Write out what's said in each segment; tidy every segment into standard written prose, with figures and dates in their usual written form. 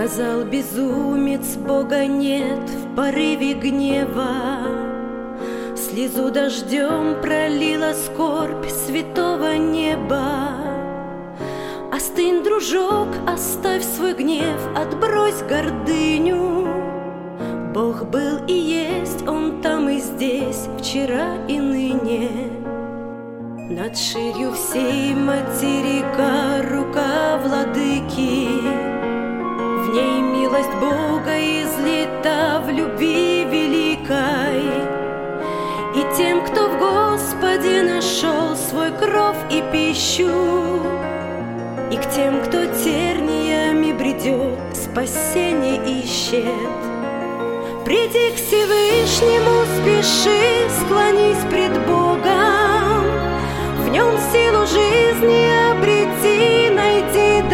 Сказал безумец, Бога нет в порыве гнева. Слезу дождем пролила скорбь святого неба. Остынь, дружок, оставь свой гнев, отбрось гордыню. Бог был и есть, Он там и здесь, вчера и ныне. Над ширью всей материка рука владыки, в ней милость Бога излита в любви великой. И тем, кто в Господе нашел свой кров и пищу, и к тем, кто терниями бредет, спасение ищет. Приди к Всевышнему, спеши, склонись пред Богом, в нем силу жизни обрети, найди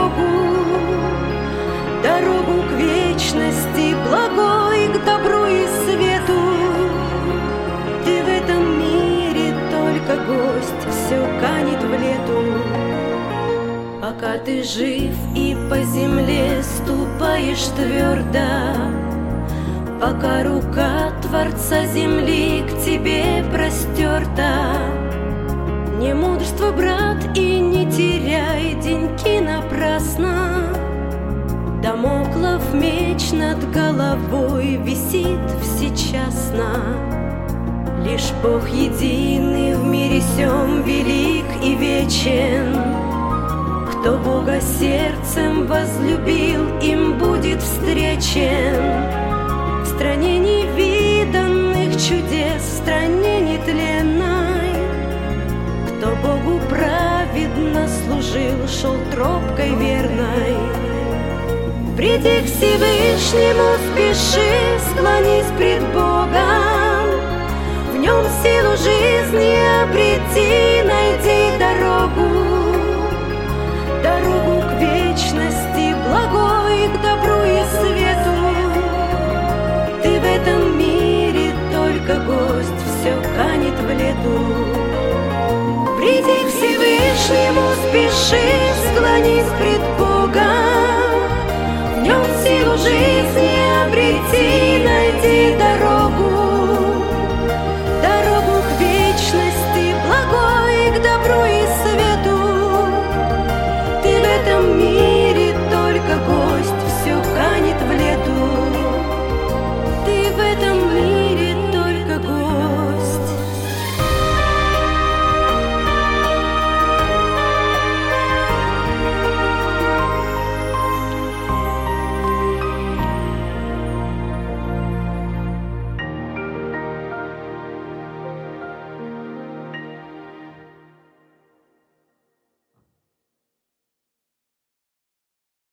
дорогу к вечности, благой, к добру и свету. Ты в этом мире только гость, все канет в лету. Пока ты жив и по земле ступаешь твердо, пока рука Творца земли к тебе простерта, не мудрствуй, брат, и не теряй деньки напрасно. Дамоклов меч над головой висит всечасно. Лишь Бог единый в мире сем велик и вечен. Кто Бога сердцем возлюбил, им будет встречен. В стране невиданных чудес, в стране нетленной, кто Богу праведно служил, шел тропкой верной. Приди к Всевышнему, спеши, склонись пред Богом, в нем силу жизни обрети, найди дорогу к вечности, благой, к добру и свету. Ты в этом мире только гость, все канет в лету. Приди к Всевышнему, спеши, склонись пред Богом, в нем силу жизни обрети, найди дорогу